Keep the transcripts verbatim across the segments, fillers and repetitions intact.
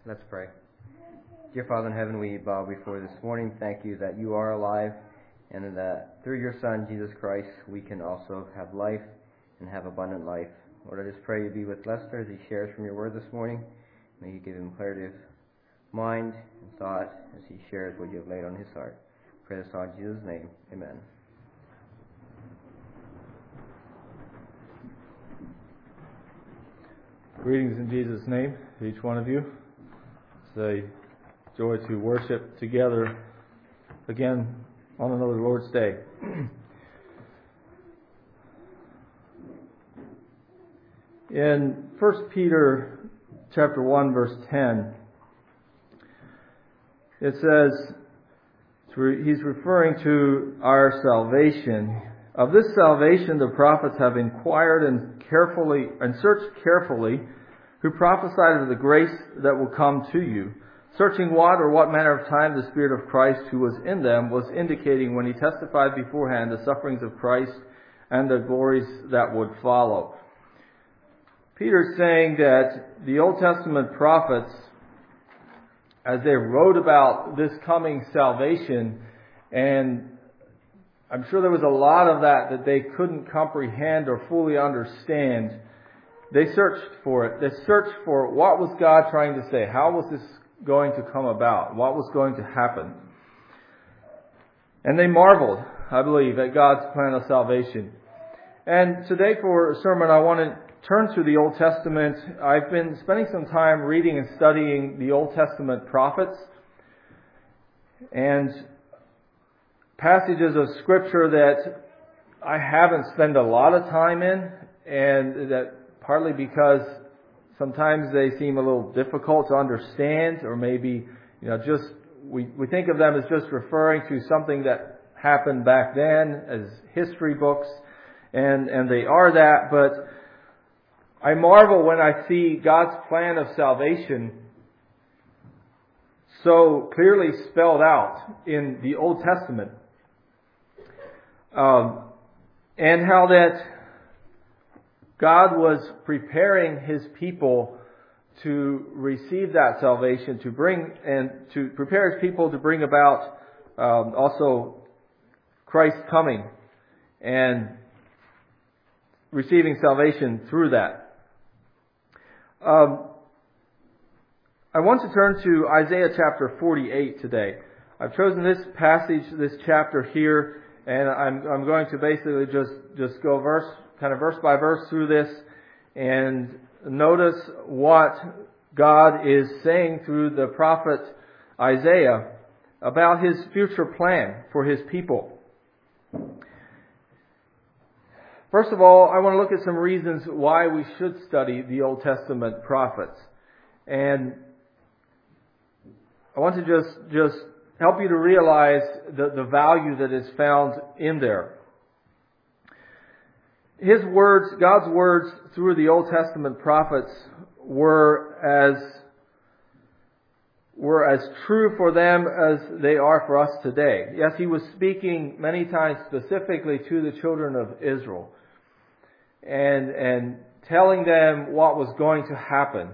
Let's pray. Dear Father in heaven, we bow before you this morning. Thank you that you are alive and that through your Son, Jesus Christ, we can also have life and have abundant life. Lord, I just pray you be with Lester as he shares from your word this morning. May you give him clarity of mind and thought as he shares what you have laid on his heart. Pray this all in Jesus' name. Amen. Greetings in Jesus' name to each one of you. It's a joy to worship together again on another Lord's Day. In First Peter chapter one, verse ten, it says, he's referring to our salvation. Of this salvation the prophets have inquired and carefully and searched carefully, who prophesied of the grace that will come to you, searching what or what manner of time the Spirit of Christ who was in them was indicating when he testified beforehand the sufferings of Christ and the glories that would follow. Peter's saying that the Old Testament prophets, as they wrote about this coming salvation, and I'm sure there was a lot of that that they couldn't comprehend or fully understand, they searched for it. They searched for what was God trying to say? How was this going to come about? What was going to happen? And they marveled, I believe, at God's plan of salvation. And today for a sermon, I want to turn to the Old Testament. I've been spending some time reading and studying the Old Testament prophets and passages of Scripture that I haven't spent a lot of time in, and that partly because sometimes they seem a little difficult to understand, or maybe, you know, just we, we think of them as just referring to something that happened back then as history books, and, and they are that, but I marvel when I see God's plan of salvation so clearly spelled out in the Old Testament. Um, and how that God was preparing His people to receive that salvation, to bring and to prepare His people to bring about um, also Christ's coming and receiving salvation through that. Um, I want to turn to Isaiah chapter forty-eight today. I've chosen this passage, this chapter here, and I'm, I'm going to basically just, just go verse, kind of verse by verse through this and notice what God is saying through the prophet Isaiah about His future plan for His people. First of all, I want to look at some reasons why we should study the Old Testament prophets. And I want to just, just help you to realize the, the value that is found in there. His words, God's words through the Old Testament prophets were as, were as true for them as they are for us today. Yes, He was speaking many times specifically to the children of Israel and, and telling them what was going to happen,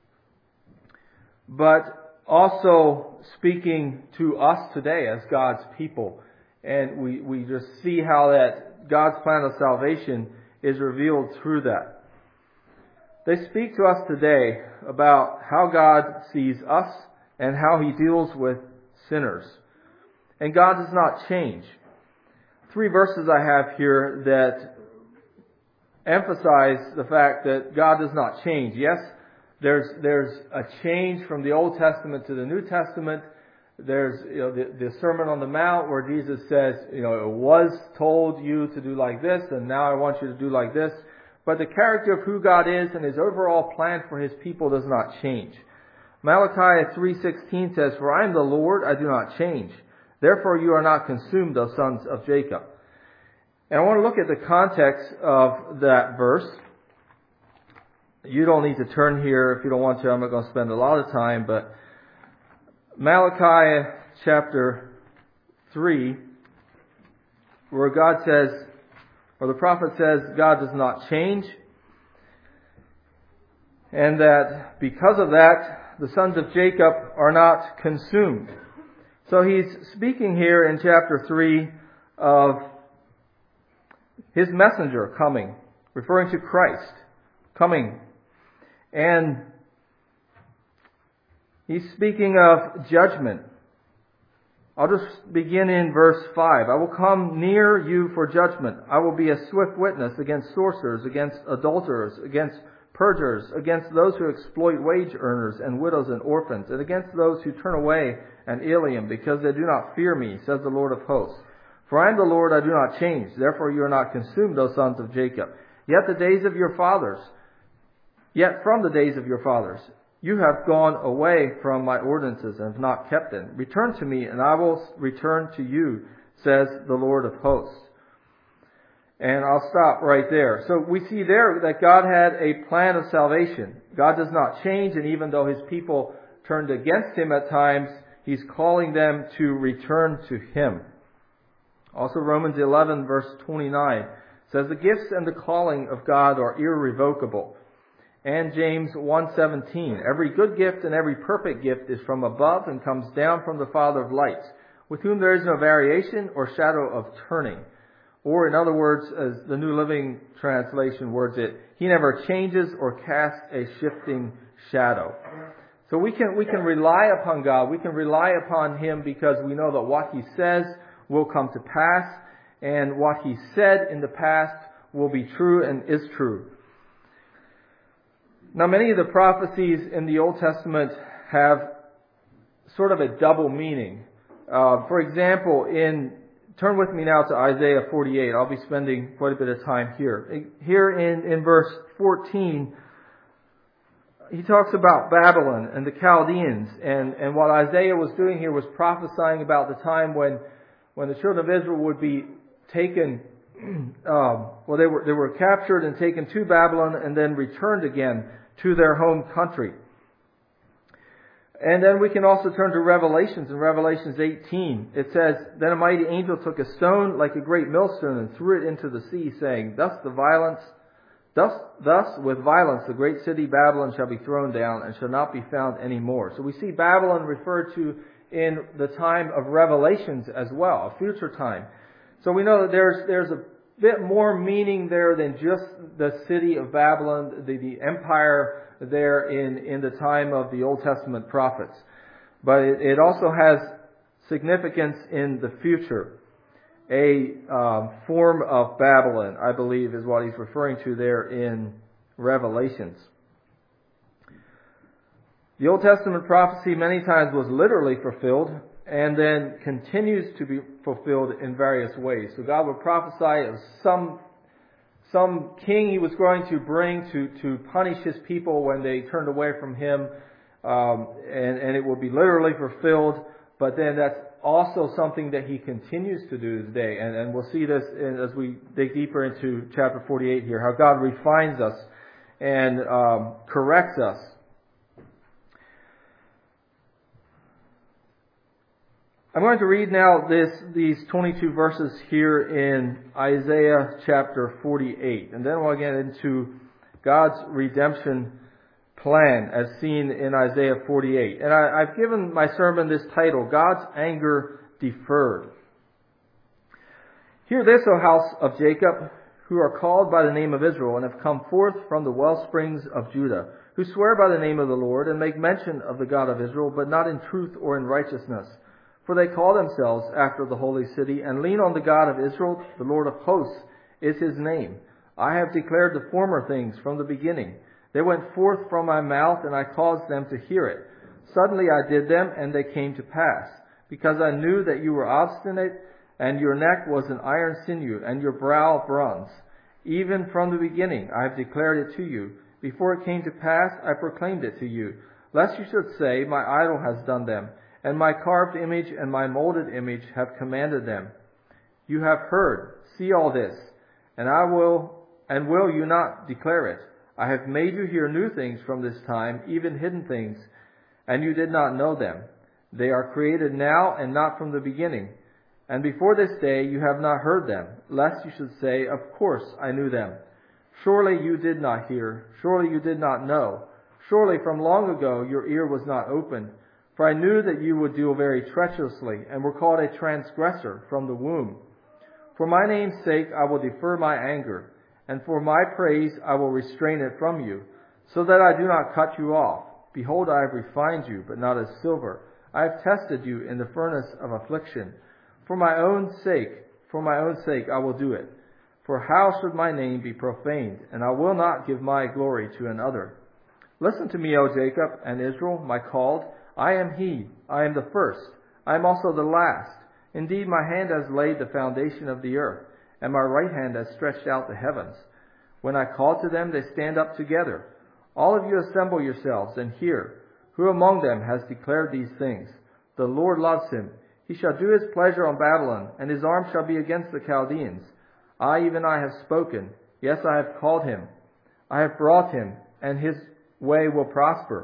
but also speaking to us today as God's people. And we, we just see how that God's plan of salvation is revealed through that. They speak to us today about how God sees us and how He deals with sinners. And God does not change. Three verses I have here that emphasize the fact that God does not change. Yes, There's there's a change from the Old Testament to the New Testament. There's you know the, the Sermon on the Mount where Jesus says, you know, it was told you to do like this, and now I want you to do like this. But the character of who God is and His overall plan for His people does not change. Malachi three sixteen says, "For I am the Lord, I do not change. Therefore you are not consumed, O sons of Jacob." And I want to look at the context of that verse. You don't need to turn here if you don't want to. I'm not going to spend a lot of time, but Malachi chapter three, where God says, or the prophet says, God does not change, and that because of that, The sons of Jacob are not consumed. So he's speaking here in chapter three of his messenger coming, referring to Christ coming. And he's speaking of judgment. I'll just begin in verse five. I will come near you for judgment. I will be a swift witness against sorcerers, against adulterers, against perjurers, against those who exploit wage earners and widows and orphans, and against those who turn away and alien, because they do not fear me, says the Lord of hosts. For I am the Lord, I do not change. Therefore you are not consumed, O sons of Jacob. Yet the days of your fathers, yet from the days of your fathers, you have gone away from my ordinances and have not kept them. Return to me, and I will return to you, says the Lord of hosts. And I'll stop right there. So we see there that God had a plan of salvation. God does not change, and even though his people turned against him at times, he's calling them to return to him. Also Romans eleven verse twenty-nine says the gifts and the calling of God are irrevocable. And James one seventeen, every good gift and every perfect gift is from above and comes down from the Father of lights, with whom there is no variation or shadow of turning. Or in other words, as the New Living Translation words it, he never changes or casts a shifting shadow. So we can, we can rely upon God. We can rely upon him because we know that what he says will come to pass, and what he said in the past will be true and is true. Now, many of the prophecies in the Old Testament have sort of a double meaning. Uh, for example, in turn with me now to Isaiah forty-eight. I'll be spending quite a bit of time here. Here in, in verse fourteen, he talks about Babylon and the Chaldeans, and, and what Isaiah was doing here was prophesying about the time when when the children of Israel would be taken. Um, well, they were they were captured and taken to Babylon and then returned again to their home country. And then we can also turn to Revelations. In Revelations eighteen, it says, then a mighty angel took a stone like a great millstone and threw it into the sea, saying, Thus the violence, thus, thus with violence the great city Babylon shall be thrown down and shall not be found any more. So we see Babylon referred to in the time of Revelations as well, a future time. So we know that there's there's a bit more meaning there than just the city of Babylon, the, the empire there in, in the time of the Old Testament prophets. But it, it also has significance in the future. A um, form of Babylon, I believe, is what he's referring to there in Revelations. The Old Testament prophecy many times was literally fulfilled, and then continues to be fulfilled in various ways. So God would prophesy of some some king he was going to bring to, to punish his people when they turned away from him, um, and, and it will be literally fulfilled, but then that's also something that he continues to do today. And, and we'll see this in, as we dig deeper into chapter forty-eight here, how God refines us and um, corrects us. I'm going to read now this these twenty-two verses here in Isaiah chapter forty-eight. And then we'll get into God's redemption plan as seen in Isaiah forty-eight. And I, I've given my sermon this title, God's Anger Deferred. Hear this, O house of Jacob, who are called by the name of Israel and have come forth from the well springs of Judah, who swear by the name of the Lord and make mention of the God of Israel, but not in truth or in righteousness. For they call themselves after the holy city and lean on the God of Israel. The Lord of hosts is his name. I have declared the former things from the beginning. They went forth from my mouth, and I caused them to hear it. Suddenly I did them, and they came to pass. Because I knew that you were obstinate, and your neck was an iron sinew, and your brow bronze. Even from the beginning I have declared it to you. Before it came to pass, I proclaimed it to you. Lest you should say, my idol has done them, and my carved image and my molded image have commanded them. You have heard, see all this, and I will, and will you not declare it? I have made you hear new things from this time, even hidden things, and you did not know them. They are created now and not from the beginning. And before this day you have not heard them, lest you should say, of course I knew them. Surely you did not hear, surely you did not know. Surely from long ago your ear was not opened, for I knew that you would deal very treacherously, and were called a transgressor from the womb. For my name's sake I will defer my anger, and for my praise I will restrain it from you, so that I do not cut you off. Behold, I have refined you, but not as silver. I have tested you in the furnace of affliction. For my own sake, for my own sake I will do it. For how should my name be profaned? And I will not give my glory to another. Listen to me, O Jacob and Israel, my called. I am he. I am the first. I am also the last. Indeed, my hand has laid the foundation of the earth, and my right hand has stretched out the heavens. When I call to them, they stand up together. All of you assemble yourselves and hear. Who among them has declared these things? The Lord loves him. He shall do his pleasure on Babylon, and his arm shall be against the Chaldeans. I, even I, have spoken. Yes, I have called him. I have brought him, and his way will prosper.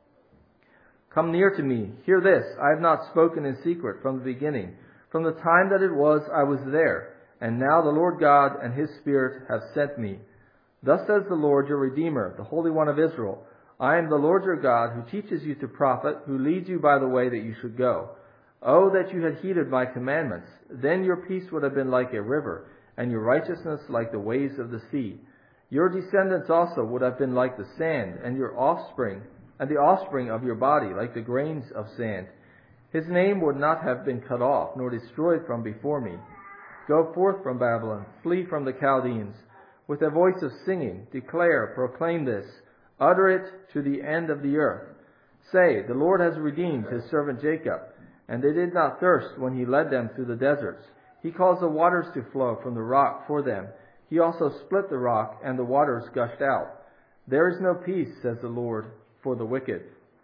Come near to me. Hear this. I have not spoken in secret from the beginning. From the time that it was, I was there. And now the Lord God and his Spirit have sent me. Thus says the Lord your Redeemer, the Holy One of Israel. I am the Lord your God, who teaches you to profit, who leads you by the way that you should go. Oh, that you had heeded my commandments. Then your peace would have been like a river, and your righteousness like the waves of the sea. Your descendants also would have been like the sand, and your offspring, and the offspring of your body like the grains of sand. His name would not have been cut off, nor destroyed from before me. Go forth from Babylon, flee from the Chaldeans. With a voice of singing, declare, proclaim this, utter it to the end of the earth. Say, the Lord has redeemed his servant Jacob, and they did not thirst when he led them through the deserts. He caused the waters to flow from the rock for them. He also split the rock, and the waters gushed out. There is no peace, says the Lord, for the wicked.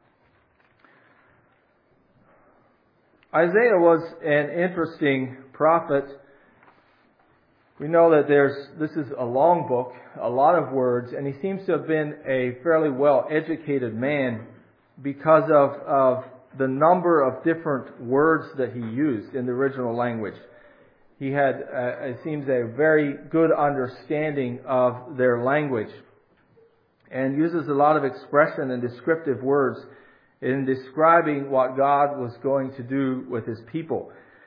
Isaiah was an interesting prophet. We know that there's this is a long book, a lot of words, and he seems to have been a fairly well-educated man because of, of the number of different words that he used in the original language. He had, uh, it seems, a very good understanding of their language and uses a lot of expression and descriptive words in describing what God was going to do with his people.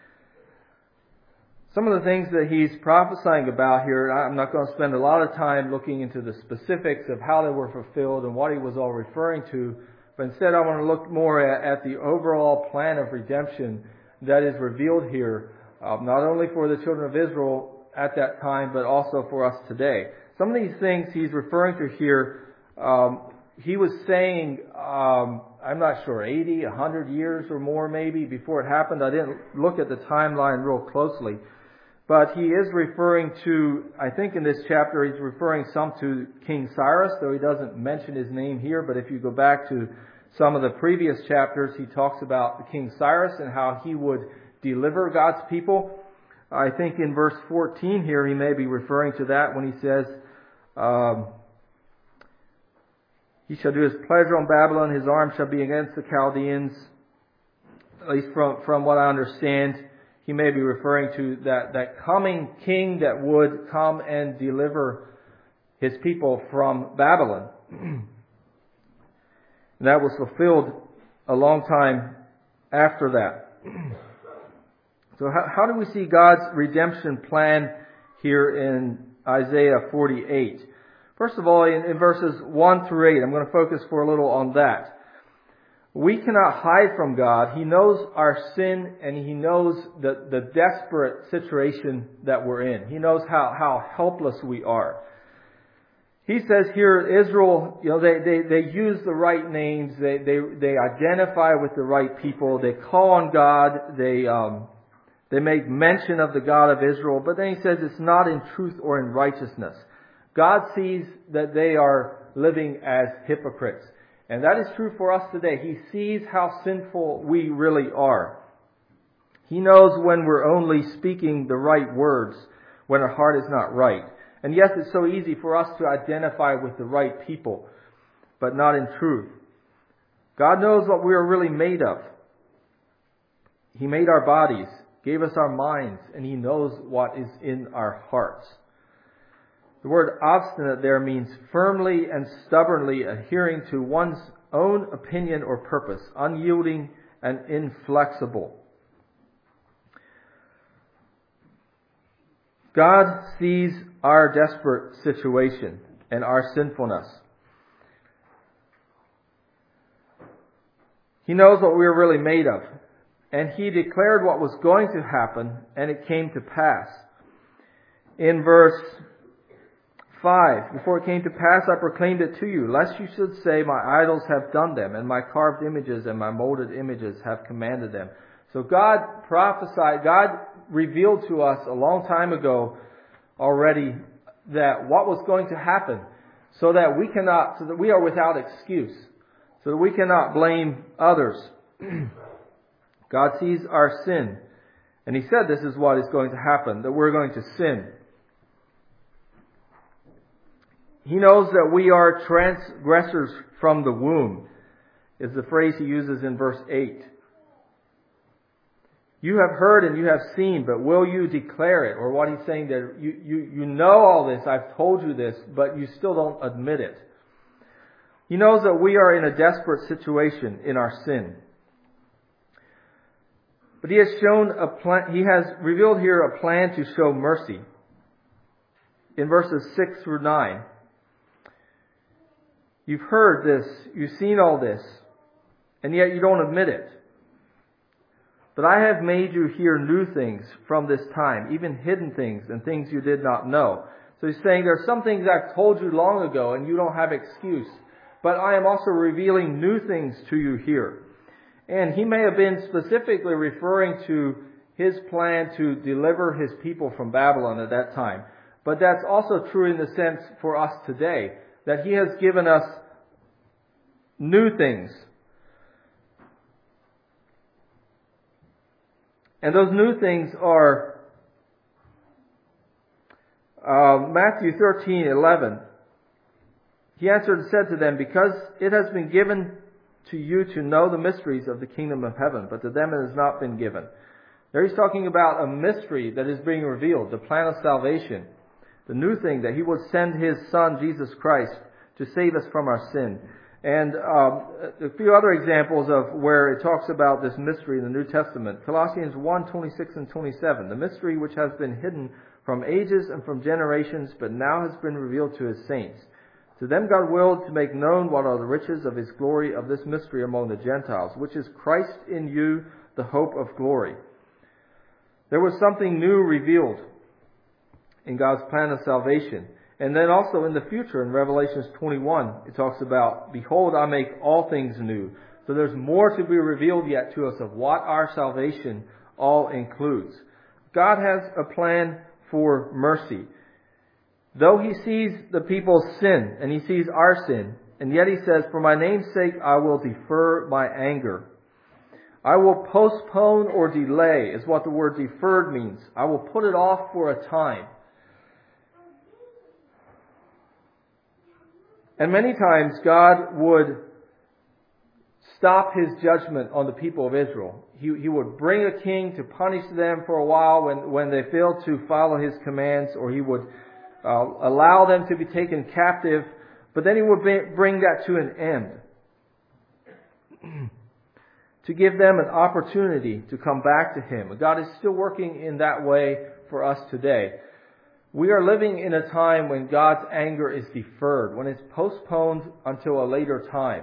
Some of the things that he's prophesying about here, I'm not going to spend a lot of time looking into the specifics of how they were fulfilled and what he was all referring to, but instead I want to look more at, at the overall plan of redemption that is revealed here, uh, not only for the children of Israel at that time, but also for us today. Some of these things he's referring to here, um, he was saying, um, I'm not sure, eighty, one hundred years or more maybe before it happened. I didn't look at the timeline real closely. But he is referring to, I think in this chapter, he's referring some to King Cyrus, though he doesn't mention his name here. But if you go back to some of the previous chapters, he talks about King Cyrus and how he would deliver God's people. I think in verse fourteen here, he may be referring to that when he says, um, he shall do his pleasure on Babylon, his arm shall be against the Chaldeans. At least from, from what I understand, he may be referring to that, that coming king that would come and deliver his people from Babylon. And that was fulfilled a long time after that. So how, how do we see God's redemption plan here in Isaiah forty-eight? First of all, in, in verses one through eight, I'm going to focus for a little on that. We cannot hide from God. He knows our sin, and He knows the, the desperate situation that we're in. He knows how, how helpless we are. He says here, Israel, you know, they, they, they use the right names. They, they, they identify with the right people. They call on God. They, um, they make mention of the God of Israel. But then He says it's not in truth or in righteousness. God sees that they are living as hypocrites. And that is true for us today. He sees how sinful we really are. He knows when we're only speaking the right words, when our heart is not right. And yes, it's so easy for us to identify with the right people, but not in truth. God knows what we are really made of. He made our bodies, gave us our minds, and He knows what is in our hearts. The word obstinate there means firmly and stubbornly adhering to one's own opinion or purpose, unyielding and inflexible. God sees our desperate situation and our sinfulness. He knows what we are really made of. And He declared what was going to happen, and it came to pass. In verse five, before it came to pass, I proclaimed it to you, lest you should say, my idols have done them, and my carved images and my molded images have commanded them. So God prophesied, God revealed to us a long time ago already that what was going to happen, so that we cannot, so that we are without excuse, so that we cannot blame others. God sees our sin, and He said this is what is going to happen, that we're going to sin. He knows that we are transgressors from the womb, is the phrase He uses in verse eight. You have heard and you have seen, but will you declare it? Or what He's saying that you, you, you know all this, I've told you this, but you still don't admit it. He knows that we are in a desperate situation in our sin. But He has shown a plan, He has revealed here a plan to show mercy. In verses six through nine. You've heard this, you've seen all this, and yet you don't admit it. But I have made you hear new things from this time, even hidden things and things you did not know. So He's saying there are some things I've told you long ago and you don't have excuse. But I am also revealing new things to you here. And He may have been specifically referring to His plan to deliver His people from Babylon at that time. But that's also true in the sense for us today, that He has given us new things. And those new things are uh, Matthew thirteen eleven. He answered and said to them, because it has been given to you to know the mysteries of the kingdom of heaven, but to them it has not been given. There He's talking about a mystery that is being revealed, the plan of salvation. The new thing that He would send His Son, Jesus Christ, to save us from our sin. And um, a few other examples of where it talks about this mystery in the New Testament. Colossians one, twenty-six and twenty-seven. The mystery which has been hidden from ages and from generations, but now has been revealed to His saints. To them God willed to make known what are the riches of His glory of this mystery among the Gentiles, which is Christ in you, the hope of glory. There was something new revealed in God's plan of salvation. And then also in the future, in Revelation twenty-one, it talks about, behold, I make all things new. So there's more to be revealed yet to us of what our salvation all includes. God has a plan for mercy. Though He sees the people's sin, and He sees our sin, and yet He says, for my name's sake, I will defer my anger. I will postpone or delay, is what the word deferred means. I will put it off for a time. And many times God would stop His judgment on the people of Israel. He, he would bring a king to punish them for a while when, when they failed to follow His commands, or He would uh, allow them to be taken captive, but then He would be, bring that to an end. To give them an opportunity to come back to Him. God is still working in that way for us today. We are living in a time when God's anger is deferred, when it's postponed until a later time.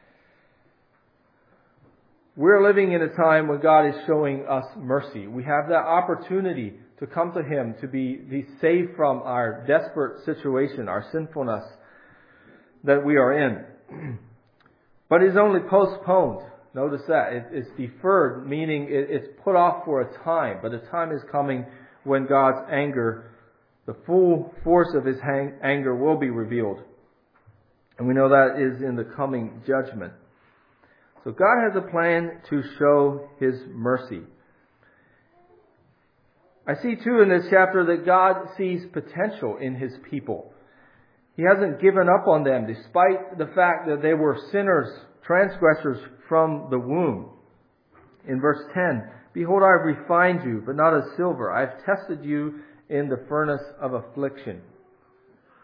We're living in a time when God is showing us mercy. We have that opportunity to come to Him, to be, be saved from our desperate situation, our sinfulness that we are in. But it's only postponed. Notice that. It, it's deferred, meaning it, it's put off for a time. But the time is coming when God's anger, the full force of His hang, anger will be revealed. And we know that is in the coming judgment. So God has a plan to show His mercy. I see too in this chapter that God sees potential in His people. He hasn't given up on them despite the fact that they were sinners, transgressors from the womb. In verse ten, behold, I have refined you, but not as silver. I have tested you in the furnace of affliction.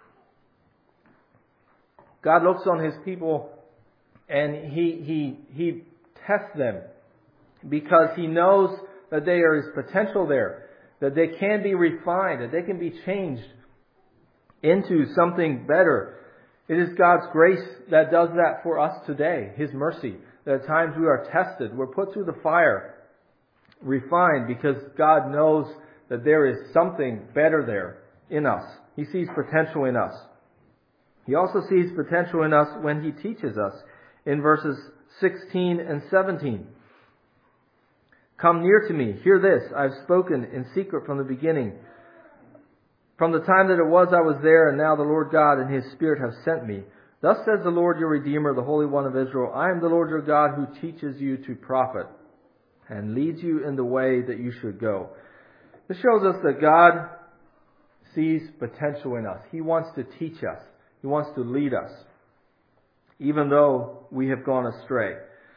God looks on His people and He, He, He tests them because He knows that there is potential there, that they can be refined, that they can be changed into something better. It is God's grace that does that for us today, His mercy. That at times we are tested, we're put through the fire, refined, because God knows that there is something better there in us. He sees potential in us. He also sees potential in us when He teaches us in verses sixteen and seventeen. Come near to me, hear this, I have spoken in secret from the beginning. From the time that it was I was there, and now the Lord God and His Spirit have sent me. Thus says the Lord your Redeemer, the Holy One of Israel, I am the Lord your God who teaches you to profit and leads you in the way that you should go. This shows us that God sees potential in us. He wants to teach us. He wants to lead us, even though we have gone astray.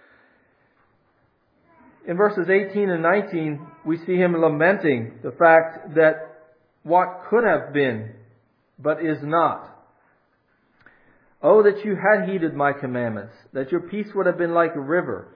In verses eighteen and nineteen, we see Him lamenting the fact that what could have been, but is not. Oh, that you had heeded my commandments, that your peace would have been like a river.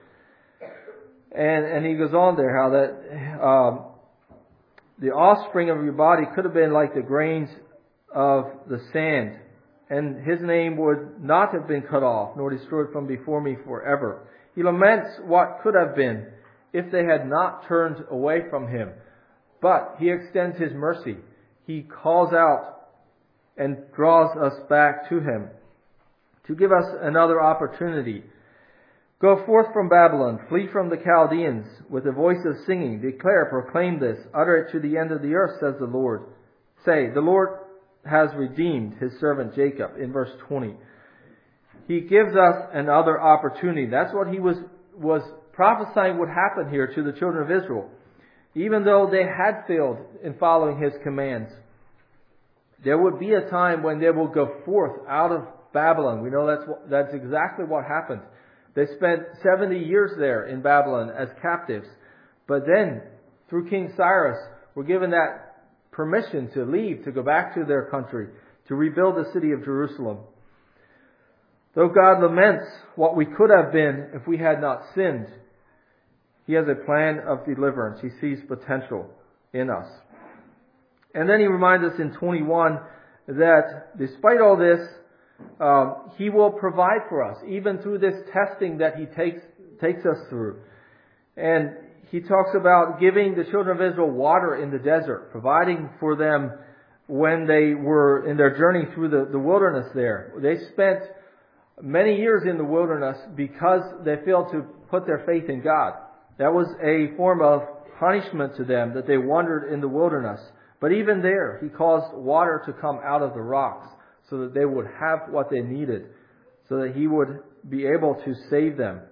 And, and he goes on there, how that um, the offspring of your body could have been like the grains of the sand, and his name would not have been cut off, nor destroyed from before me forever. He laments what could have been if they had not turned away from Him. But He extends His mercy. He calls out and draws us back to Him to give us another opportunity. Go forth from Babylon, flee from the Chaldeans with a voice of singing. Declare, proclaim this, utter it to the end of the earth, says the Lord. Say, the Lord has redeemed His servant Jacob, in verse twenty. He gives us another opportunity. That's what He was, was prophesying would happen here to the children of Israel. Even though they had failed in following His commands, there would be a time when they will go forth out of Babylon. We know that's what, that's exactly what happened. They spent seventy years there in Babylon as captives. But then, through King Cyrus, were given that permission to leave, to go back to their country, to rebuild the city of Jerusalem. Though God laments what we could have been if we had not sinned, He has a plan of deliverance. He sees potential in us. And then He reminds us in twenty-one that despite all this, um, He will provide for us, even through this testing that He takes takes us through. And He talks about giving the children of Israel water in the desert, providing for them when they were in their journey through the, the wilderness there. They spent many years in the wilderness because they failed to put their faith in God. That was a form of punishment to them, that they wandered in the wilderness. But even there, He caused water to come out of the rocks so that they would have what they needed, so that He would be able to save them.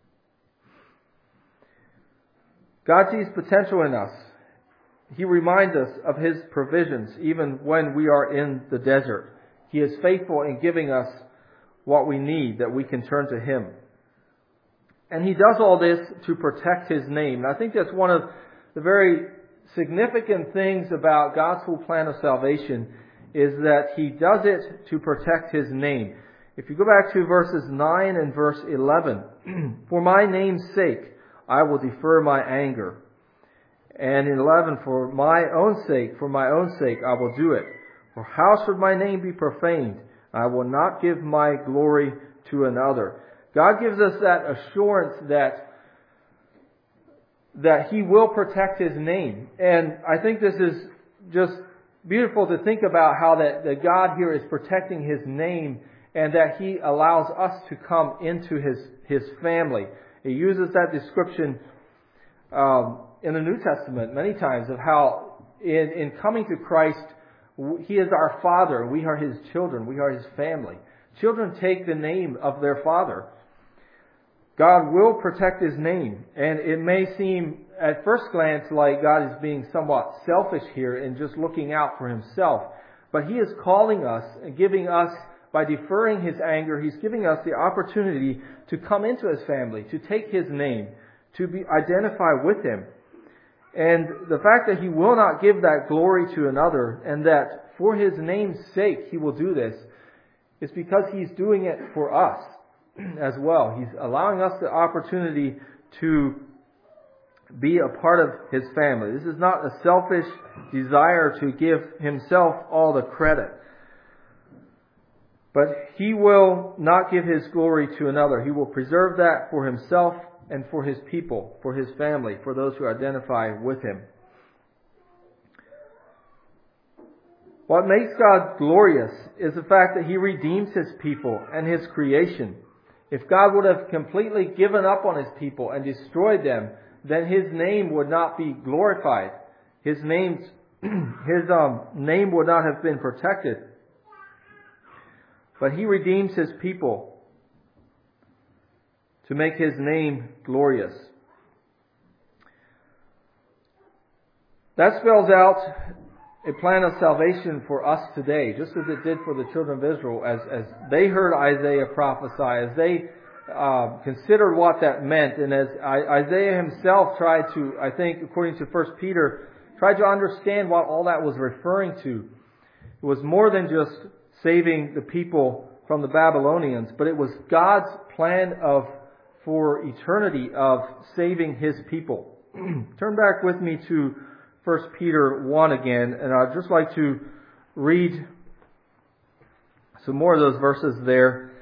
God sees potential in us. He reminds us of His provisions even when we are in the desert. He is faithful in giving us what we need, that we can turn to Him. And He does all this to protect His name. And I think that's one of the very significant things about God's full plan of salvation, is that He does it to protect His name. If you go back to verses nine and verse eleven, for my name's sake, I will defer my anger. And in eleven, for my own sake, for my own sake, I will do it. For how should my name be profaned? I will not give my glory to another. God gives us that assurance that that He will protect His name. And I think this is just beautiful to think about how that, that God here is protecting His name, and that He allows us to come into His, His family. He uses that description um, in the New Testament many times of how in, in coming to Christ, He is our Father. We are His children. We are His family. Children take the name of their father. God will protect His name. And it may seem at first glance like God is being somewhat selfish here in just looking out for Himself. But He is calling us and giving us, by deferring His anger, He's giving us the opportunity to come into His family, to take His name, to be identified with Him. And the fact that He will not give that glory to another, and that for His name's sake He will do this, it's because He's doing it for us as well. He's allowing us the opportunity to be a part of His family. This is not a selfish desire to give Himself all the credit. But He will not give His glory to another. He will preserve that for Himself and for His people, for His family, for those who identify with Him. What makes God glorious is the fact that He redeems His people and His creation. If God would have completely given up on His people and destroyed them, then His name would not be glorified. His name's, His um, name would not have been protected. But He redeems His people to make His name glorious. That spells out a plan of salvation for us today, just as it did for the children of Israel, as, as they heard Isaiah prophesy, as they uh, considered what that meant, and as Isaiah himself tried to, I think, according to First Peter, tried to understand what all that was referring to. It was more than just saving the people from the Babylonians, but it was God's plan of for eternity of saving His people. Turn back with me to First Peter one again, and I'd just like to read some more of those verses there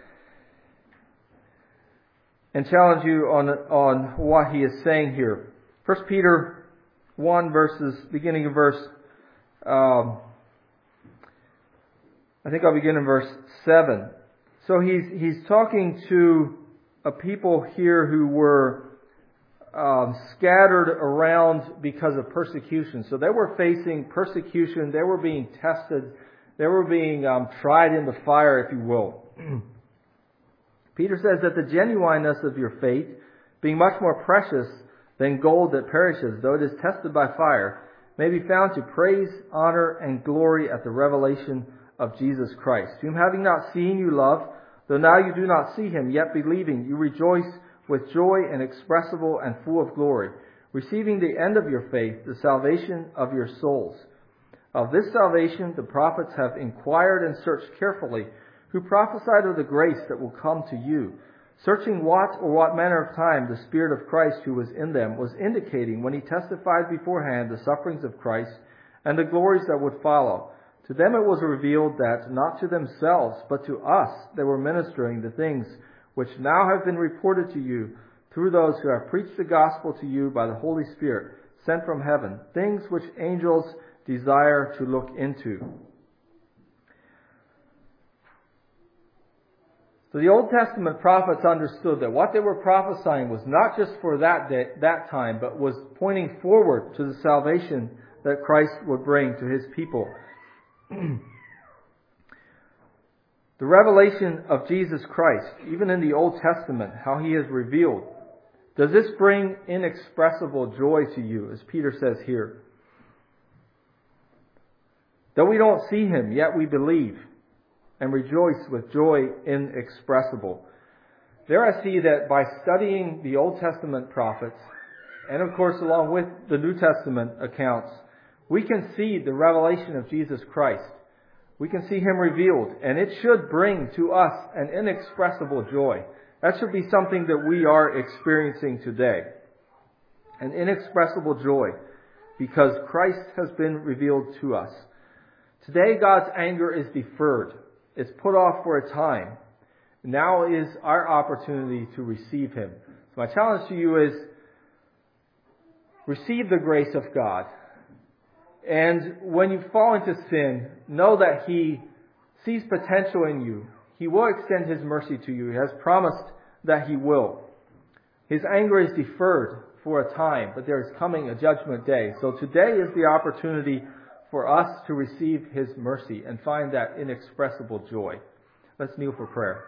and challenge you on on what he is saying here. First Peter one, verses beginning in verse um, I think I'll begin in verse seven. So he's he's talking to a people here who were um, scattered around because of persecution. So they were facing persecution. They were being tested. They were being um, tried in the fire, if you will. Peter says that the genuineness of your faith, being much more precious than gold that perishes, though it is tested by fire, may be found to praise, honor, and glory at the revelation of Jesus Christ, whom having not seen you love, though now you do not see Him, yet believing, you rejoice with joy inexpressible and full of glory, receiving the end of your faith, the salvation of your souls. Of this salvation the prophets have inquired and searched carefully, who prophesied of the grace that will come to you, searching what or what manner of time the Spirit of Christ who was in them was indicating when He testified beforehand the sufferings of Christ and the glories that would follow. To them it was revealed that, not to themselves, but to us, they were ministering the things which now have been reported to you through those who have preached the gospel to you by the Holy Spirit, sent from heaven, things which angels desire to look into. So the Old Testament prophets understood that what they were prophesying was not just for that day, that time, but was pointing forward to the salvation that Christ would bring to His people. The revelation of Jesus Christ, even in the Old Testament, how He is revealed, does this bring inexpressible joy to you, as Peter says here? Though we don't see Him, yet we believe and rejoice with joy inexpressible. There I see that by studying the Old Testament prophets, and of course along with the New Testament accounts, we can see the revelation of Jesus Christ. We can see Him revealed, and it should bring to us an inexpressible joy. That should be something that we are experiencing today. An inexpressible joy, because Christ has been revealed to us. Today God's anger is deferred. It's put off for a time. Now is our opportunity to receive Him. So my challenge to you is, receive the grace of God. And when you fall into sin, know that He sees potential in you. He will extend His mercy to you. He has promised that He will. His anger is deferred for a time, but there is coming a judgment day. So today is the opportunity for us to receive His mercy and find that inexpressible joy. Let's kneel for prayer.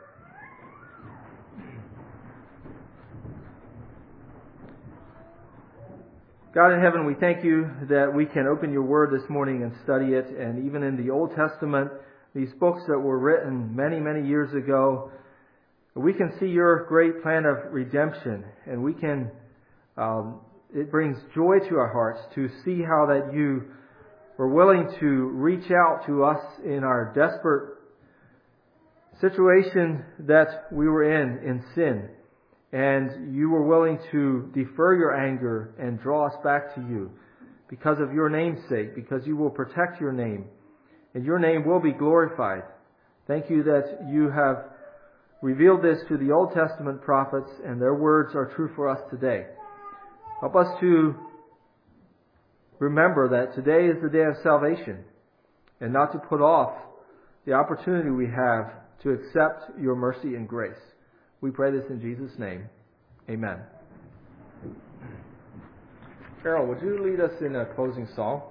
God in heaven, we thank You that we can open Your Word this morning and study it. And even in the Old Testament, these books that were written many, many years ago, we can see Your great plan of redemption. And we can, um, it brings joy to our hearts to see how that You were willing to reach out to us in our desperate situation that we were in, in sin, and you were willing to defer your anger and draw us back to you because of your name's sake, because you will protect your name, and your name will be glorified. Thank you that you have revealed this to the Old Testament prophets, and their words are true for us today. Help us to remember that today is the day of salvation, and not to put off the opportunity we have to accept your mercy and grace. We pray this in Jesus' name. Amen. Carol, would you lead us in a closing song?